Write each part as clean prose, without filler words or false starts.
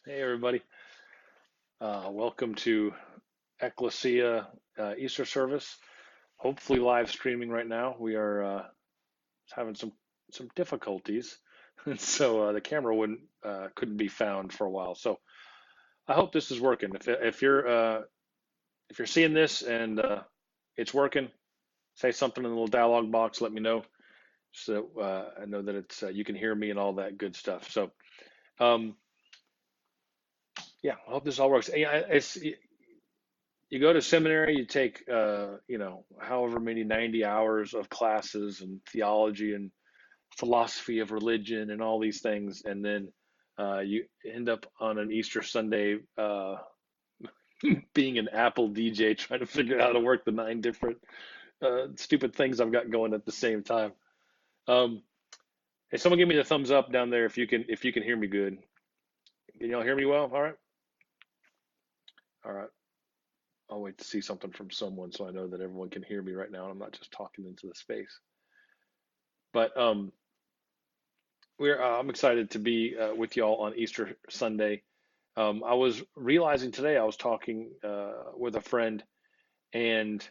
Hey, everybody. Welcome to Ecclesia Easter service. Hopefully, live streaming right now. We are having some difficulties, and so the camera wouldn't couldn't be found for a while. So I hope this is working. If you're seeing this and it's working, say something in the little dialogue box. Let me know so I know that it's you can hear me and all that good stuff. So um, yeah, I hope this all works. It's you go to seminary, you take, however many 90 hours of classes and theology and philosophy of religion and all these things, and then you end up on an Easter Sunday being an Apple DJ trying to figure out how to work the nine different stupid things I've got going at the same time. Um, hey, someone give me the thumbs up down there if you can hear me good. Can y'all hear me well? All right, all right. I'll wait to see something from someone so I know that everyone can hear me right now and I'm not just talking into the space. But I'm excited to be with y'all on Easter Sunday. I was realizing today I was talking with a friend, and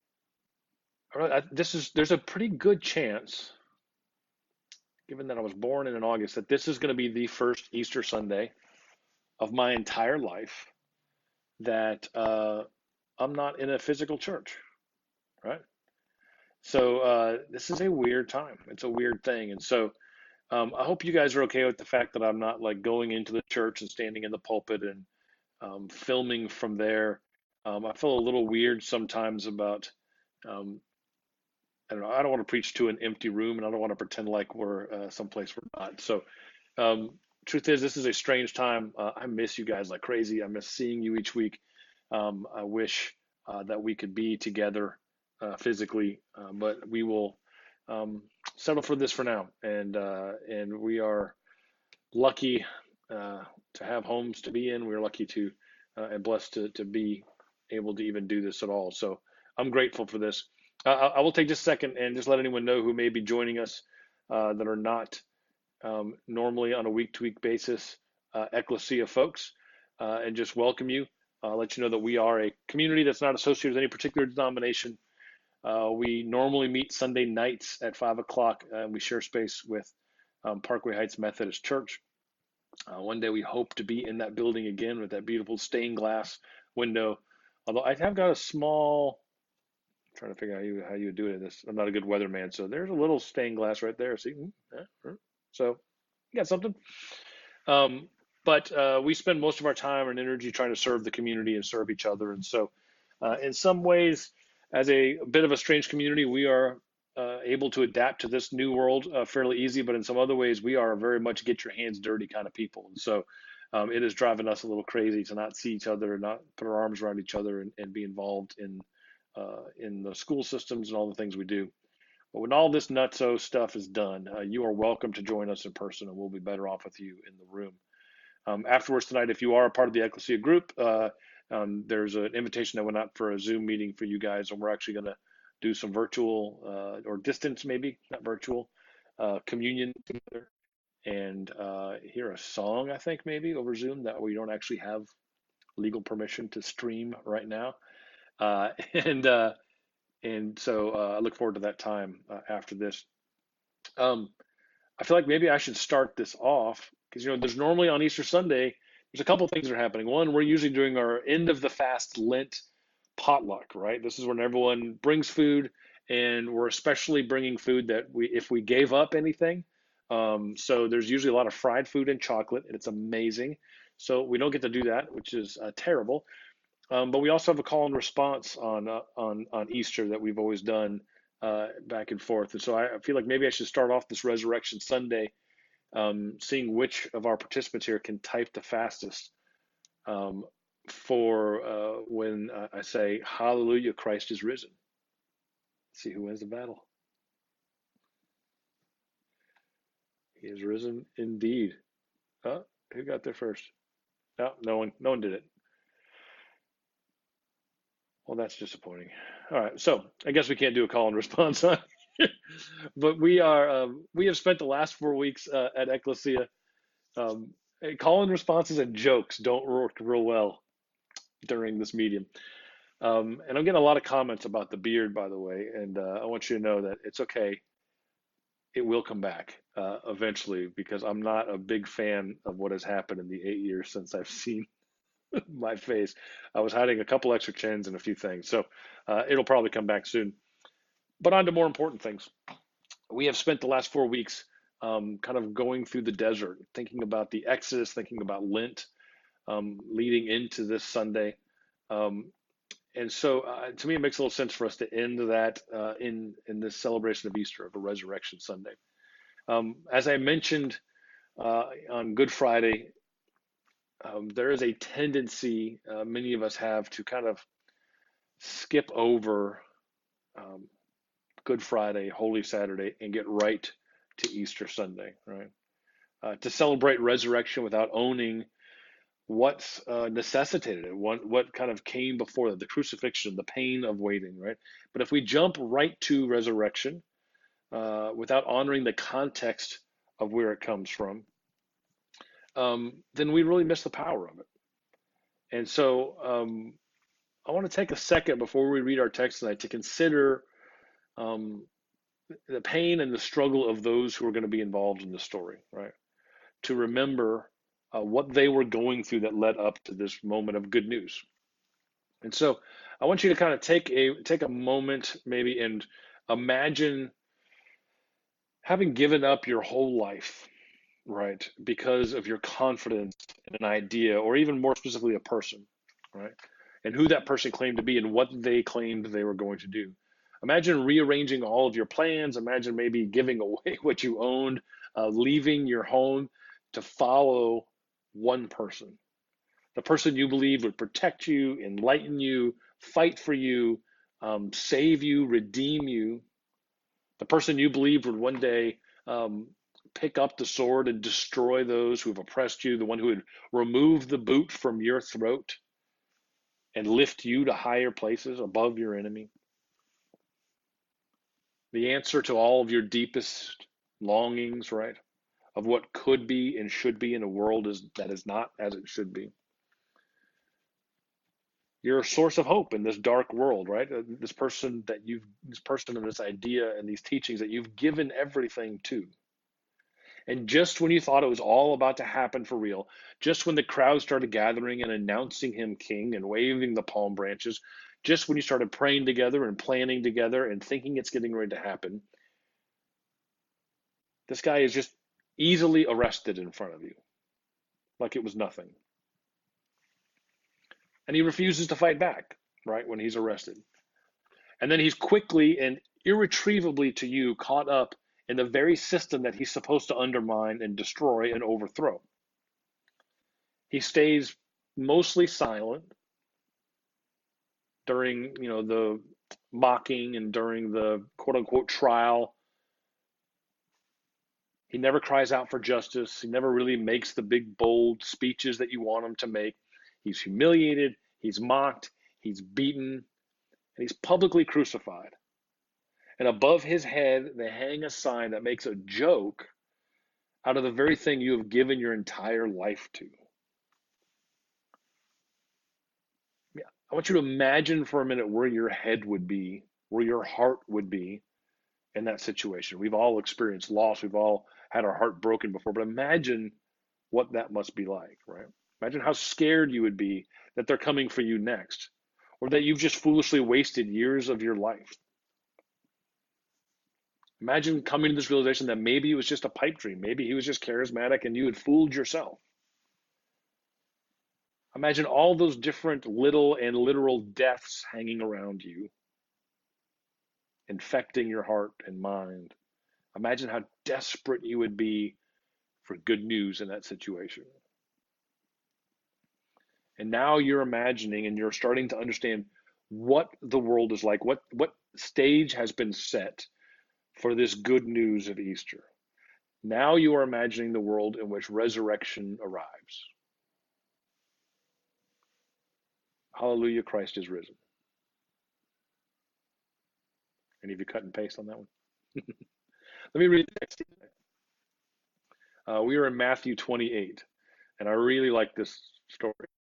there's a pretty good chance, given that I was born in August, that this is going to be the first Easter Sunday of my entire life that I'm not in a physical church, right? So this is a weird time. It's a weird thing, and so I hope you guys are okay with the fact that I'm not like going into the church and standing in the pulpit and filming from there. I feel a little weird sometimes about, um, I don't know, I don't want to preach to an empty room and I don't want to pretend like we're someplace we're not. So, um, truth is, this is a strange time. I miss you guys like crazy. I miss seeing you each week. I wish that we could be together physically, but we will um, settle for this for now. And we are lucky to have homes to be in. We're lucky to and blessed to be able to even do this at all. So I'm grateful for this. I will take just a second and just let anyone know who may be joining us that are not normally on a week-to-week basis, Ecclesia folks, and just welcome you. Let you know that we are a community that's not associated with any particular denomination. We normally meet Sunday nights at 5 o'clock, and we share space with Parkway Heights Methodist Church. One day we hope to be in that building again with that beautiful stained glass window. Although I have got a small, I'm trying to figure out how you do it. This I'm not a good weatherman, so there's a little stained glass right there. See, so you got something. Um, but we spend most of our time and energy trying to serve the community and serve each other. And so, in some ways, as a bit of a strange community, we are able to adapt to this new world fairly easy. But in some other ways, we are very much get your hands dirty kind of people. And so, it is driving us a little crazy to not see each other, not put our arms around each other, and be involved in the school systems and all the things we do. But when all this nutso stuff is done, you are welcome to join us in person, and we'll be better off with you in the room. Afterwards tonight, if you are a part of the Ecclesia group, there's an invitation that went out for a Zoom meeting for you guys, and we're actually going to do some virtual or distance, maybe not virtual, communion together and hear a song, I think, maybe over Zoom that we don't actually have legal permission to stream right now. Uh, and uh, and so I look forward to that time after this. Um, I feel like maybe I should start this off because there's normally on Easter Sunday, there's a couple things that are happening. One, we're usually doing our end of the fast Lent potluck, right? This is when everyone brings food, and we're especially bringing food that if we gave up anything. So there's usually a lot of fried food and chocolate, and it's amazing. So we don't get to do that, which is terrible. But we also have a call and response on Easter that we've always done back and forth. And so I feel like maybe I should start off this Resurrection Sunday, seeing which of our participants here can type the fastest um, for when I say, Hallelujah, Christ is risen. Let's see who wins the battle. He is risen indeed. Who got there first? No, no one did it. Well, that's disappointing. All right, so I guess we can't do a call and response, huh? But we have spent the last 4 weeks at Ecclesia call and responses and jokes don't work real well during this medium. And I'm getting a lot of comments about the beard, by the way, and I want you to know that it's okay. It will come back eventually because I'm not a big fan of what has happened in the 8 years since I've seen my face. I was hiding a couple extra chins and a few things, so it'll probably come back soon. But on to more important things. We have spent the last 4 weeks kind of going through the desert, thinking about the Exodus, thinking about Lent, leading into this Sunday. Um, and so, to me, it makes a little sense for us to end that in this celebration of Easter, of a Resurrection Sunday. As I mentioned on Good Friday, there is a tendency many of us have to kind of skip over um, Good Friday, Holy Saturday, and get right to Easter Sunday, right? To celebrate resurrection without owning what's necessitated it, what kind of came before that, the crucifixion, the pain of waiting, right? But if we jump right to resurrection without honoring the context of where it comes from, then we really miss the power of it. And so I want to take a second before we read our text tonight to consider um, the pain and the struggle of those who are going to be involved in the story, right? To remember what they were going through that led up to this moment of good news. And so I want you to kind of take a moment maybe and imagine having given up your whole life, right, because of your confidence in an idea, or even more specifically, a person, right, and who that person claimed to be and what they claimed they were going to do. Imagine rearranging all of your plans. Imagine maybe giving away what you owned, leaving your home to follow one person, the person you believe would protect you, enlighten you, fight for you, save you, redeem you, the person you believed would one day pick up the sword and destroy those who have oppressed you, the one who would remove the boot from your throat and lift you to higher places above your enemy. The answer to all of your deepest longings, right, of what could be and should be in a world that is not as it should be. You're a source of hope in this dark world, right? This person and this idea and these teachings that you've given everything to. And just when you thought it was all about to happen for real, just when the crowd started gathering and announcing him king and waving the palm branches, just when you started praying together and planning together and thinking it's getting ready to happen, this guy is just easily arrested in front of you, like it was nothing. And he refuses to fight back, right, when he's arrested. And then he's quickly and irretrievably to you caught up in the very system that he's supposed to undermine and destroy and overthrow. He stays mostly silent during, the mocking and during the quote unquote trial. He never cries out for justice. He never really makes the big bold speeches that you want him to make. He's humiliated, he's mocked, he's beaten, and he's publicly crucified. And above his head, they hang a sign that makes a joke out of the very thing you have given your entire life to. Yeah, I want you to imagine for a minute where your head would be, where your heart would be in that situation. We've all experienced loss. We've all had our heart broken before, but imagine what that must be like, right? Imagine how scared you would be that they're coming for you next, or that you've just foolishly wasted years of your life. Imagine coming to this realization that maybe it was just a pipe dream. Maybe he was just charismatic and you had fooled yourself. Imagine all those different little and literal deaths hanging around you, infecting your heart and mind. Imagine how desperate you would be for good news in that situation. And now you're imagining and you're starting to understand what the world is like, what stage has been set for this good news of Easter. Now you are imagining the world in which resurrection arrives. Hallelujah, Christ is risen. Any of you cut and paste on that one? Let me read the text. We are in Matthew 28. And I really like this story.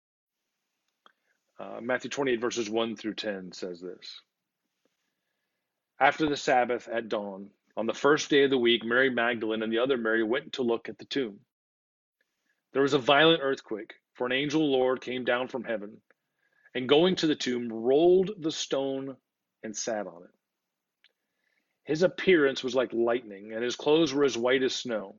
Matthew 28, verses 1 through 10 says this. After the Sabbath at dawn, on the first day of the week, Mary Magdalene and the other Mary went to look at the tomb. There was a violent earthquake, for an angel of the Lord came down from heaven, and going to the tomb, rolled the stone and sat on it. His appearance was like lightning, and his clothes were as white as snow.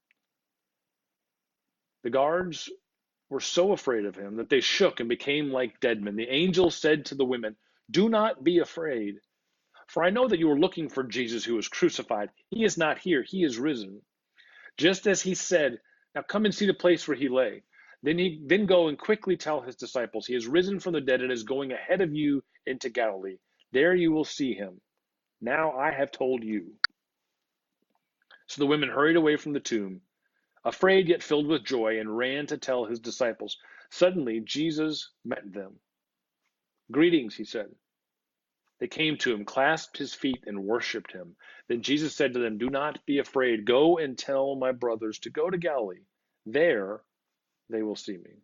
The guards were so afraid of him that they shook and became like dead men. The angel said to the women, "Do not be afraid, for I know that you are looking for Jesus who was crucified. He is not here, he is risen. Just as he said, now come and see the place where he lay. Then go and quickly tell his disciples, he is risen from the dead and is going ahead of you into Galilee. There you will see him. Now I have told you." So the women hurried away from the tomb, afraid yet filled with joy, and ran to tell his disciples. Suddenly Jesus met them. "Greetings," he said. They came to him, clasped his feet, and worshipped him. Then Jesus said to them, "Do not be afraid. Go and tell my brothers to go to Galilee. There they will see me."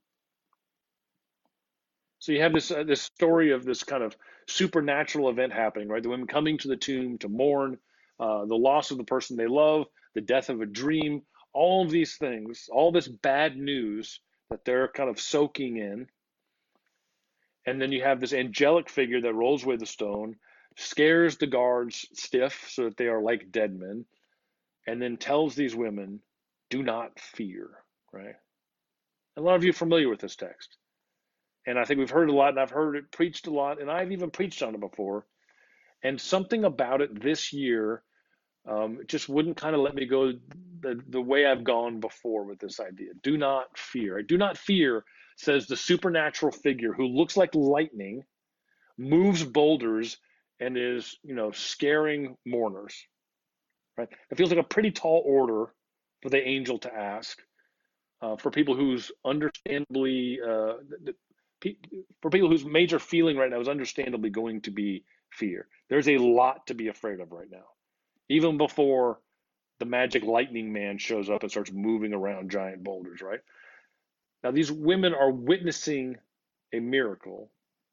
So you have this story of this kind of supernatural event happening, right? The women coming to the tomb to mourn the loss of the person they love, the death of a dream, all of these things, all this bad news that they're kind of soaking in. And then you have this angelic figure that rolls away the stone, scares the guards stiff so that they are like dead men, and then tells these women, "Do not fear," right? A lot of you are familiar with this text. And I think we've heard it a lot, and I've heard it preached a lot, and I've even preached on it before. And something about it this year just wouldn't kind of let me go the way I've gone before with this idea. Do not fear. Do not fear, says the supernatural figure who looks like lightning, moves boulders, and is, scaring mourners. Right? It feels like a pretty tall order for the angel to ask for people who's understandably for people whose major feeling right now is understandably going to be fear. There's a lot to be afraid of right now, even before the magic lightning man shows up and starts moving around giant boulders, right? Now, these women are witnessing a miracle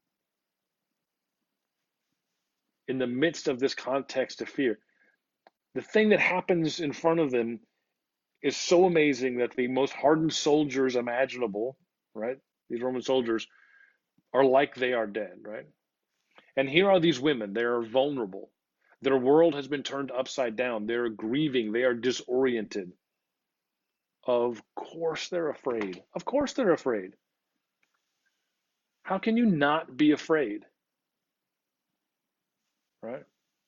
in the midst of this context of fear. The thing that happens in front of them is so amazing that the most hardened soldiers imaginable, right? These Roman soldiers are like they are dead, right? And here are these women. They are vulnerable. Their world has been turned upside down. They're grieving. They are disoriented. Of course they're afraid. Of course they're afraid. How can you not be afraid? Right?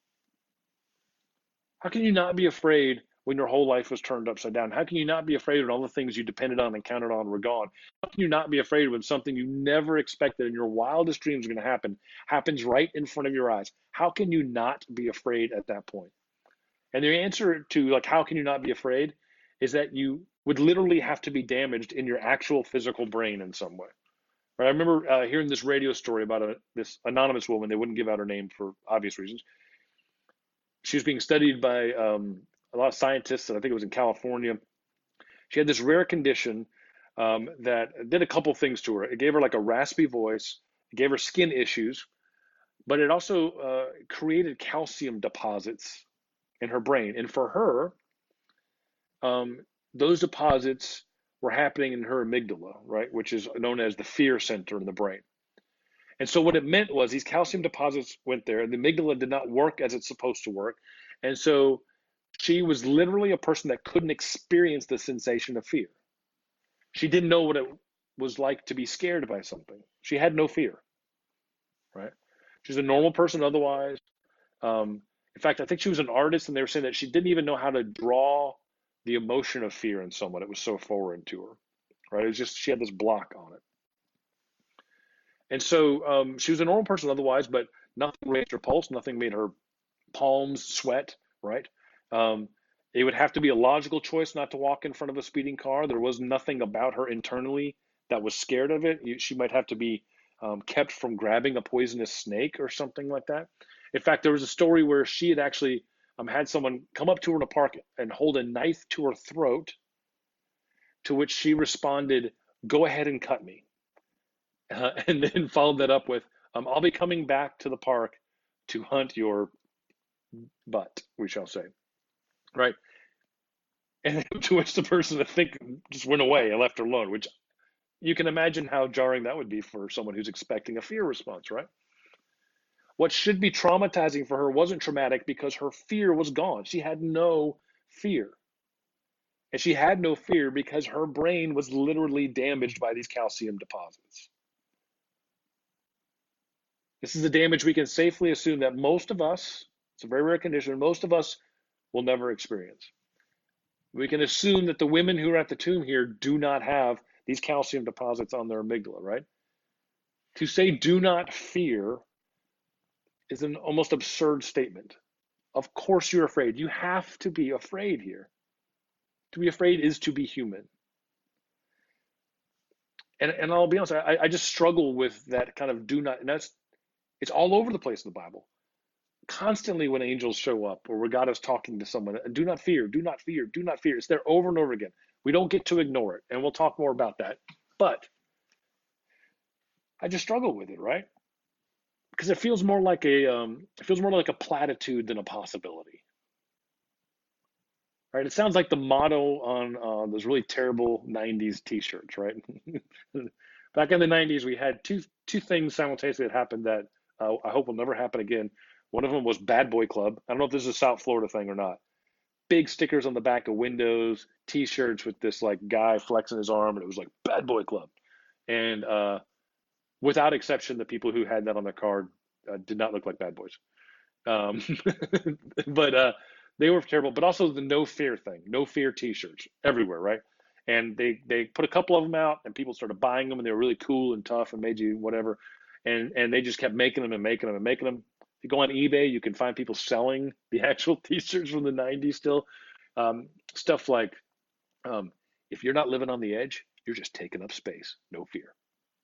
How can you not be afraid when your whole life was turned upside down? How can you not be afraid when all the things you depended on and counted on were gone? How can you not be afraid when something you never expected in your wildest dreams are going to happen happens right in front of your eyes? How can you not be afraid at that point? And the answer to like how can you not be afraid is that you would literally have to be damaged in your actual physical brain in some way. Right? I remember hearing this radio story about this anonymous woman. They wouldn't give out her name for obvious reasons. She was being studied by a lot of scientists, and I think it was in California. She had this rare condition that did a couple things to her. It gave her like a raspy voice, it gave her skin issues, but it also created calcium deposits in her brain. And for her, those deposits were happening in her amygdala, right, which is known as the fear center in the brain. And so what it meant was these calcium deposits went there, and the amygdala did not work as it's supposed to work. And so she was literally a person that couldn't experience the sensation of fear. She didn't know what it was like to be scared by something. She had no fear, right? She's a normal person otherwise. In fact, I think she was an artist, and they were saying that she didn't even know how to draw the emotion of fear in someone. It was so foreign to her, right? It was just she had this block on it. And so she was a normal person otherwise, but nothing raised her pulse, nothing made her palms sweat, right? Um, it would have to be a logical choice not to walk in front of a speeding car. There was nothing about her internally that was scared of it. She might have to be kept from grabbing a poisonous snake or something like that. In fact, there was a story where she had actually had someone come up to her in a park and hold a knife to her throat to which she responded, "Go ahead and cut me." And then followed that up with, "I'll be coming back to the park to hunt your butt, we shall say." Right? And to which the person, I think, just went away and left her alone, which you can imagine how jarring that would be for someone who's expecting a fear response, right? What should be traumatizing for her wasn't traumatic because her fear was gone. She had no fear. And she had no fear because her brain was literally damaged by these calcium deposits. This is a damage we can safely assume that most of us, it's a very rare condition, most of us will never experience. We can assume that the women who are at the tomb here do not have these calcium deposits on their amygdala, right? To say do not fear is an almost absurd statement. Of course you're afraid. You have to be afraid here. To be afraid is to be human. And I'll be honest, I just struggle with that kind of do not, and it's all over the place in the Bible. Constantly when angels show up or where God is talking to someone, do not fear, do not fear, do not fear. It's there over and over again. We don't get to ignore it, and we'll talk more about that. But I just struggle with it, right? Because it feels more like a platitude than a possibility, right? It sounds like the motto on those really terrible '90s T-shirts, right? Back in the '90s, we had two things simultaneously that happened that I hope will never happen again. One of them was Bad Boy Club. I don't know if this is a South Florida thing or not. Big stickers on the back of windows, T-shirts with this like guy flexing his arm, and it was like Bad Boy Club. And without exception, the people who had that on their card did not look like bad boys. Um, but they were terrible. But also the no fear thing, no fear T-shirts everywhere, right? And they put a couple of them out, and people started buying them, and they were really cool and tough and made you whatever. And they just kept making them and making them and making them. If you go on eBay, you can find people selling the actual T-shirts from the '90s still. Stuff like, um, if you're not living on the edge, you're just taking up space. No fear.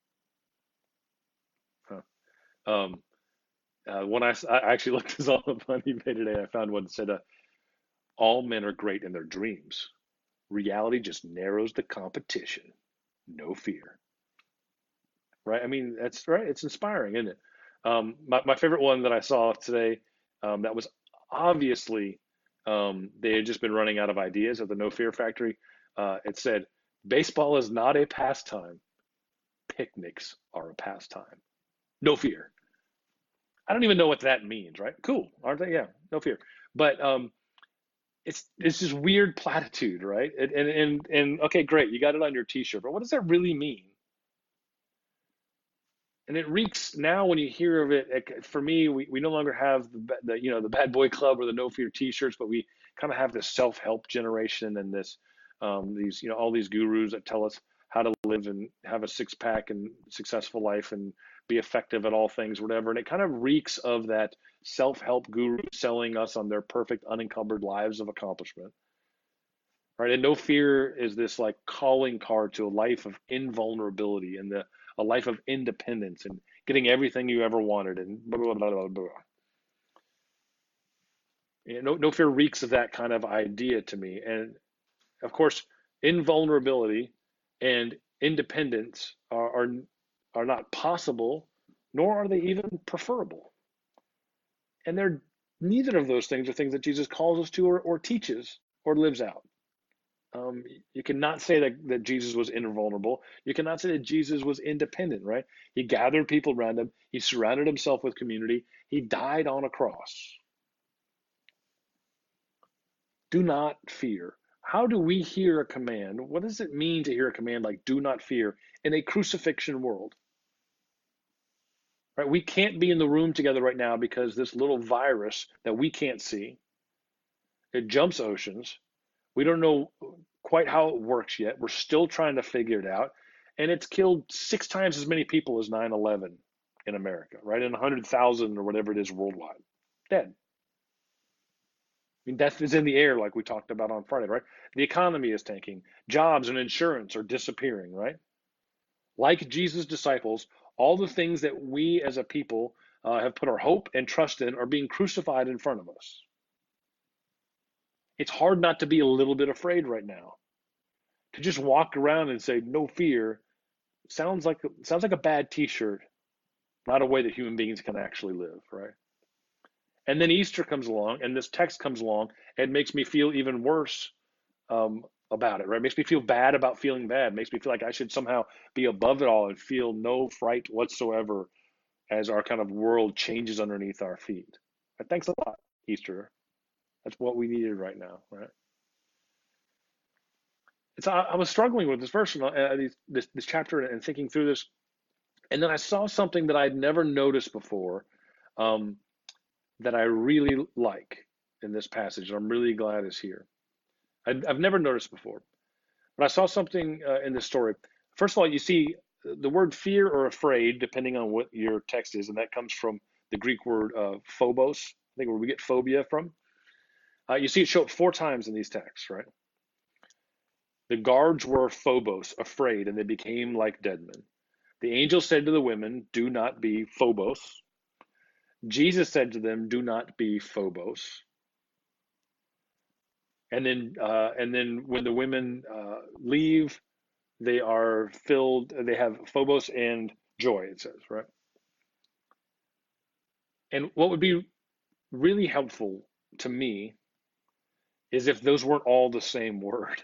Huh. Um, when I actually looked this up on eBay today, I found one that said, "All men are great in their dreams. Reality just narrows the competition. No fear." Right? I mean, that's right. It's inspiring, isn't it? My favorite one that I saw today, that was obviously, they had just been running out of ideas at the No Fear Factory. It said, "Baseball is not a pastime. Picnics are a pastime. No fear." I don't even know what that means, right? Cool, aren't they? Yeah, no fear. But it's this weird platitude, right? And okay, great, you got it on your T-shirt, but what does that really mean? And it reeks now when you hear of it. For me, we no longer have the Bad Boy Club or the No Fear T-shirts, but we kind of have this self-help generation and this these all these gurus that tell us how to live and have a six-pack and successful life and be effective at all things, whatever. And it kind of reeks of that self-help guru selling us on their perfect, unencumbered lives of accomplishment, right? And no fear is this like calling card to a life of invulnerability and a life of independence and getting everything you ever wanted and blah blah blah blah blah. No fear reeks of that kind of idea to me. And of course, invulnerability and independence are not possible, nor are they even preferable. And they're neither of those things are things that Jesus calls us to or teaches or lives out. You cannot say that Jesus was invulnerable. You cannot say that Jesus was independent, right? He gathered people around him. He surrounded himself with community. He died on a cross. Do not fear. How do we hear a command? What does it mean to hear a command like do not fear in a crucifixion world? Right? We can't be in the room together right now because this little virus that we can't see, it jumps oceans. We don't know quite how it works yet. We're still trying to figure it out. And it's killed 6 times as many people as 9/11 in America, right? And 100,000 or whatever it is worldwide. Dead. I mean, death is in the air, like we talked about on Friday, right? The economy is tanking. Jobs and insurance are disappearing, right? Like Jesus' disciples, all the things that we as a people have put our hope and trust in are being crucified in front of us. It's hard not to be a little bit afraid right now. To just walk around and say no fear sounds like a bad T-shirt, not a way that human beings can actually live, right? And then Easter comes along, and this text comes along, and makes me feel even worse about it, right? Makes me feel bad about feeling bad. Makes me feel like I should somehow be above it all and feel no fright whatsoever as our kind of world changes underneath our feet. But thanks a lot, Easter. That's what we needed right now, right? I was struggling with this verse, this chapter, and thinking through this, and then I saw something that I'd never noticed before, um, that I really like in this passage, and I'm really glad is here. I've never noticed before, but I saw something in this story. First of all, you see the word fear or afraid, depending on what your text is, and that comes from the Greek word phobos, I think where we get phobia from. You see it show up 4 times in these texts, right? The guards were phobos, afraid, and they became like dead men. The angel said to the women, "Do not be phobos." Jesus said to them, "Do not be phobos." And then when the women leave, they are filled. They have phobos and joy. It says, right? And what would be really helpful to me is if those weren't all the same word.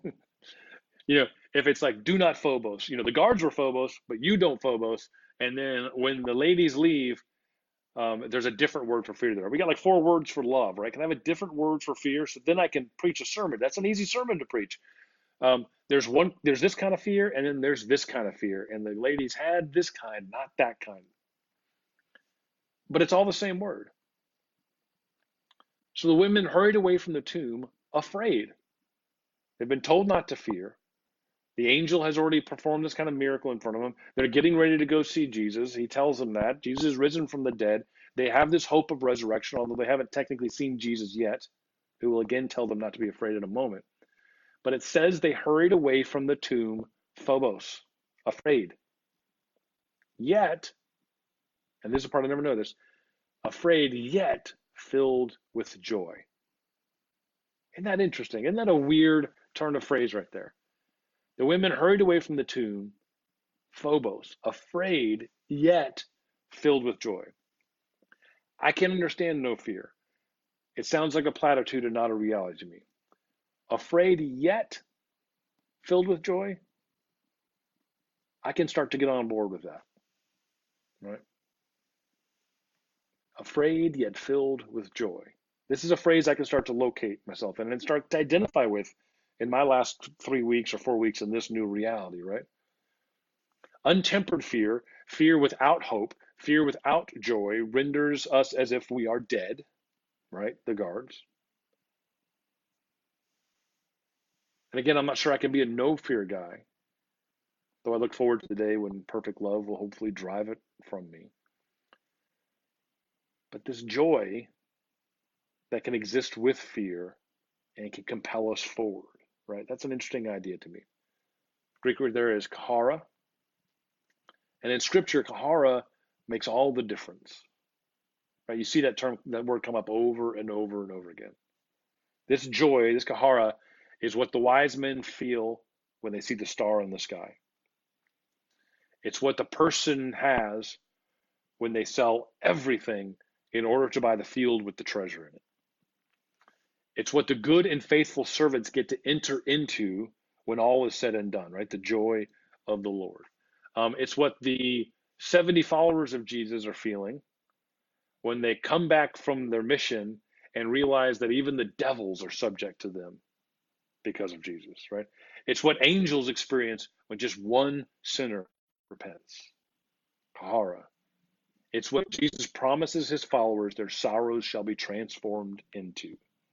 If it's like "do not phobos," the guards were phobos, but you don't phobos. And then when the ladies leave, there's a different word for fear there. We got like 4 words for love, right? Can I have a different word for fear so then I can preach a sermon? That's an easy sermon to preach. There's this kind of fear, and then there's this kind of fear, and the ladies had this kind, not that kind. But it's all the same word. So the women hurried away from the tomb, afraid. They've been told not to fear. The angel has already performed this kind of miracle in front of them. They're getting ready to go see Jesus. He tells them that Jesus is risen from the dead. They have this hope of resurrection, although they haven't technically seen Jesus yet, who will again tell them not to be afraid in a moment. But it says they hurried away from the tomb, phobos, afraid. Yet, and this is the part I never noticed, afraid yet filled with joy. Isn't that interesting? Isn't that a weird turn of phrase right there? The women hurried away from the tomb, phobos, afraid yet filled with joy. I can understand no fear. It sounds like a platitude and not a reality to me. Afraid yet filled with joy, I can start to get on board with that, right? Afraid yet filled with joy. This is a phrase I can start to locate myself in and start to identify with in my last 3 weeks or 4 weeks in this new reality, right? Untempered fear, fear without hope, fear without joy renders us as if we are dead, right? The guards. And again, I'm not sure I can be a no fear guy, though I look forward to the day when perfect love will hopefully drive it from me. But this joy that can exist with fear and can compel us forward, right? That's an interesting idea to me. Greek word there is chara. And in scripture, chara makes all the difference, right? You see that word come up over and over and over again. This joy, this chara, is what the wise men feel when they see the star in the sky. It's what the person has when they sell everything in order to buy the field with the treasure in it. It's what the good and faithful servants get to enter into when all is said and done, right? The joy of the Lord. It's what the 70 followers of Jesus are feeling when they come back from their mission and realize that even the devils are subject to them because of Jesus, right? It's what angels experience when just one sinner repents. Chara. It's what Jesus promises his followers their sorrows shall be transformed into.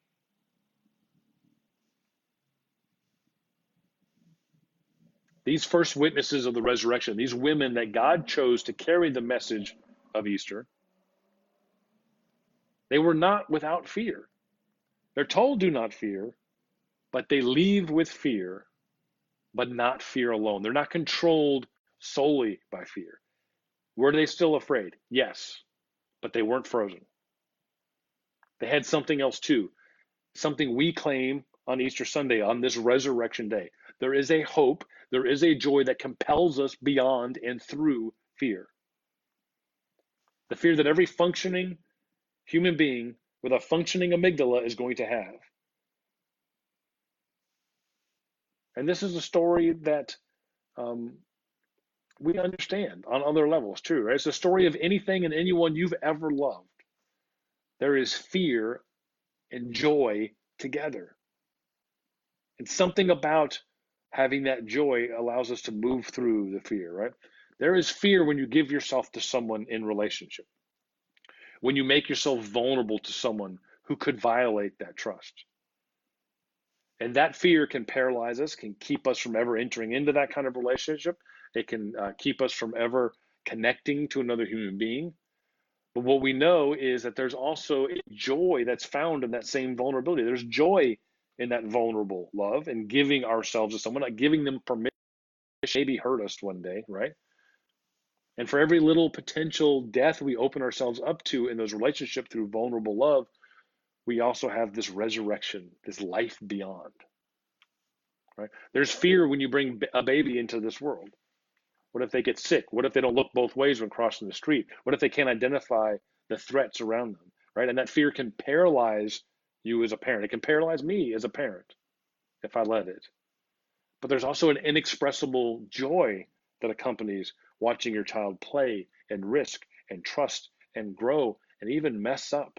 These first witnesses of the resurrection, these women that God chose to carry the message of Easter, they were not without fear. They're told do not fear, but they leave with fear, but not fear alone. They're not controlled solely by fear. Were they still afraid? Yes, but they weren't frozen. They had something else too, something we claim on Easter Sunday, on this resurrection day. There is a hope. There is a joy that compels us beyond and through fear. The fear that every functioning human being with a functioning amygdala is going to have. And this is a story that um, we understand on other levels too, right? It's the story of anything and anyone you've ever loved. There is fear and joy together. And something about having that joy allows us to move through the fear, right? There is fear when you give yourself to someone in relationship, when you make yourself vulnerable to someone who could violate that trust. And that fear can paralyze us, can keep us from ever entering into that kind of relationship. It can keep us from ever connecting to another human being. But what we know is that there's also a joy that's found in that same vulnerability. There's joy in that vulnerable love and giving ourselves to someone, not giving them permission to maybe hurt us one day, right? And for every little potential death we open ourselves up to in those relationships through vulnerable love, we also have this resurrection, this life beyond, right? There's fear when you bring a baby into this world. What if they get sick? What if they don't look both ways when crossing the street? What if they can't identify the threats around them, right? And that fear can paralyze you as a parent. It can paralyze me as a parent if I let it. But there's also an inexpressible joy that accompanies watching your child play and risk and trust and grow and even mess up.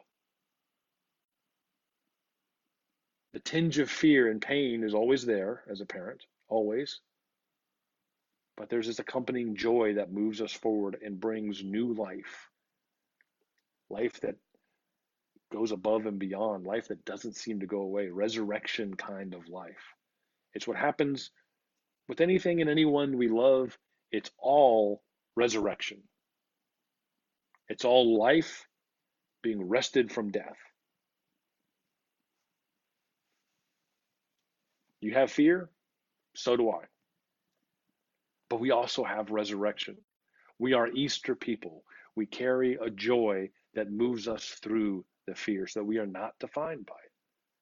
The tinge of fear and pain is always there as a parent, always. But there's this accompanying joy that moves us forward and brings new life, life that goes above and beyond, life that doesn't seem to go away, resurrection kind of life. It's what happens with anything and anyone we love. It's all resurrection. It's all life being wrested from death. You have fear, so do I. But we also have resurrection. We are Easter people. We carry a joy that moves us through the fear so that we are not defined by it.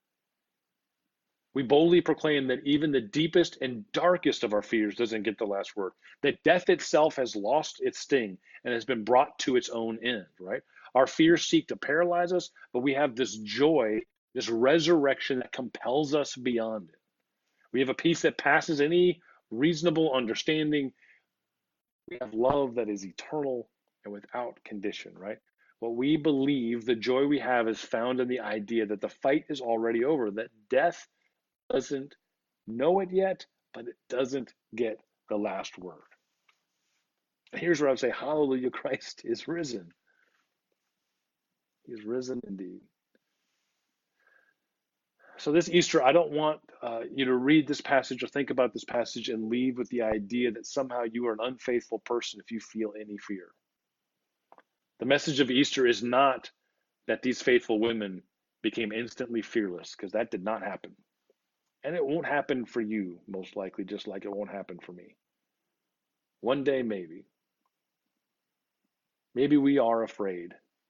We boldly proclaim that even the deepest and darkest of our fears doesn't get the last word, that death itself has lost its sting and has been brought to its own end, right? Our fears seek to paralyze us, but we have this joy, this resurrection that compels us beyond it. We have a peace that passes any reasonable understanding. We have love that is eternal and without condition, right? What we believe, the joy we have is found in the idea that the fight is already over, that death doesn't know it yet, but it doesn't get the last word. And here's where I would say, hallelujah, Christ is risen. He is risen indeed. So this Easter, I don't want you to read this passage or think about this passage and leave with the idea that somehow you are an unfaithful person if you feel any fear. The message of Easter is not that these faithful women became instantly fearless, because that did not happen. And it won't happen for you, most likely, just like it won't happen for me. One day, maybe. Maybe we are afraid.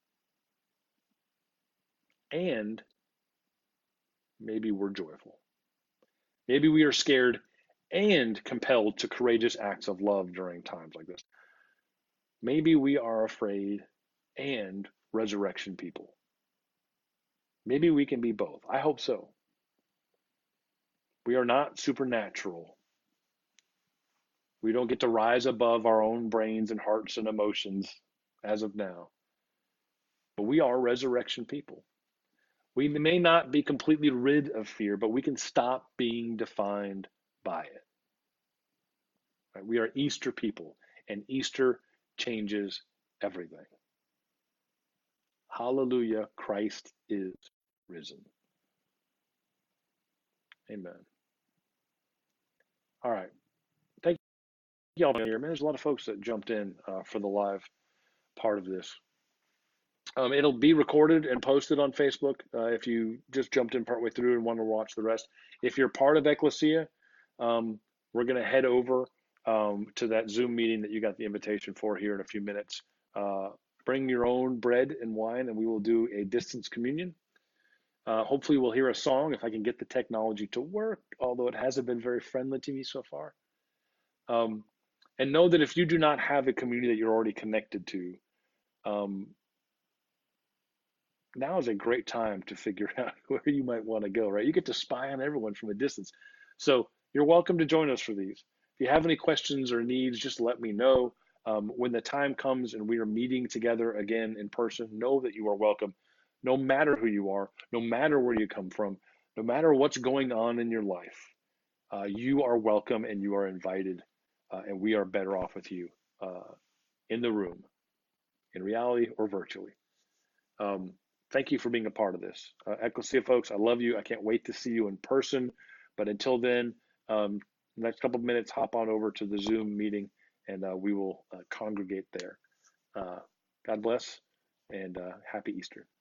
And maybe we're joyful. Maybe we are scared and compelled to courageous acts of love during times like this. Maybe we are afraid and resurrection people. Maybe we can be both. I hope so. We are not supernatural. We don't get to rise above our own brains and hearts and emotions as of now. But we are resurrection people. We may not be completely rid of fear, but we can stop being defined by it. Right? We are Easter people, and Easter changes everything. Hallelujah, Christ is risen. Amen. All right. Thank you all for being here. Man, there's a lot of folks that jumped in for the live part of this. It'll be recorded and posted on Facebook if you just jumped in partway through and want to watch the rest. If you're part of Ecclesia, we're going to head over to that Zoom meeting that you got the invitation for here in a few minutes. Bring your own bread and wine, and we will do a distance communion. Hopefully, we'll hear a song if I can get the technology to work, although it hasn't been very friendly to me so far. Um, and know that if you do not have a community that you're already connected to, um, now is a great time to figure out where you might want to go, right? You get to spy on everyone from a distance. So you're welcome to join us for these. If you have any questions or needs, just let me know. When the time comes and we are meeting together again in person, know that you are welcome, no matter who you are, no matter where you come from, no matter what's going on in your life. You are welcome and you are invited, and we are better off with you uh, in the room, in reality or virtually. Um, Thank you for being a part of this. Ecclesia folks, I love you. I can't wait to see you in person. But until then, next couple of minutes, hop on over to the Zoom meeting and we will congregate there. Uh, God bless and happy Easter.